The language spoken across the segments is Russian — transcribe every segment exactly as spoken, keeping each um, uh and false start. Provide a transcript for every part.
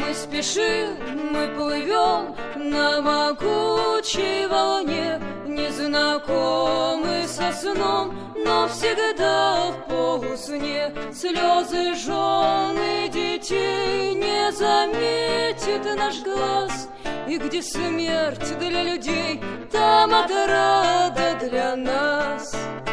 Мы спешим, мы плывем на могучей волне, незнакомы со сном, но всегда в полусне. Слезы жен и детей не заметит наш глаз, и где смерть для людей, там отрада для нас.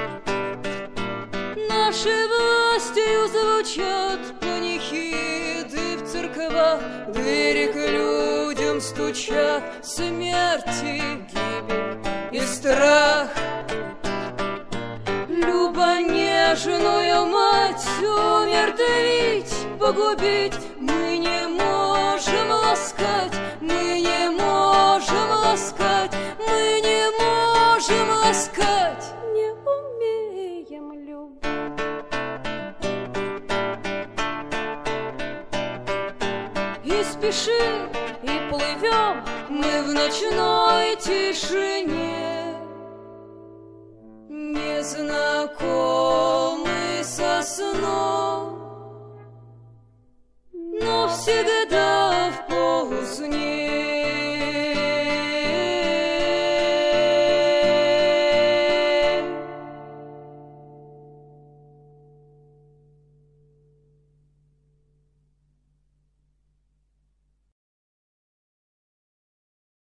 Нашей властью звучат панихиды в церквах, двери к людям стучат, смерти, гибель и страх. Любонежную мать умертвить, погубить мы не можем ласкать, мы не можем ласкать, мы не можем ласкать, не умеем любить. И спешим, и плывем мы в ночной тишине, незнакомы со сном, но всегда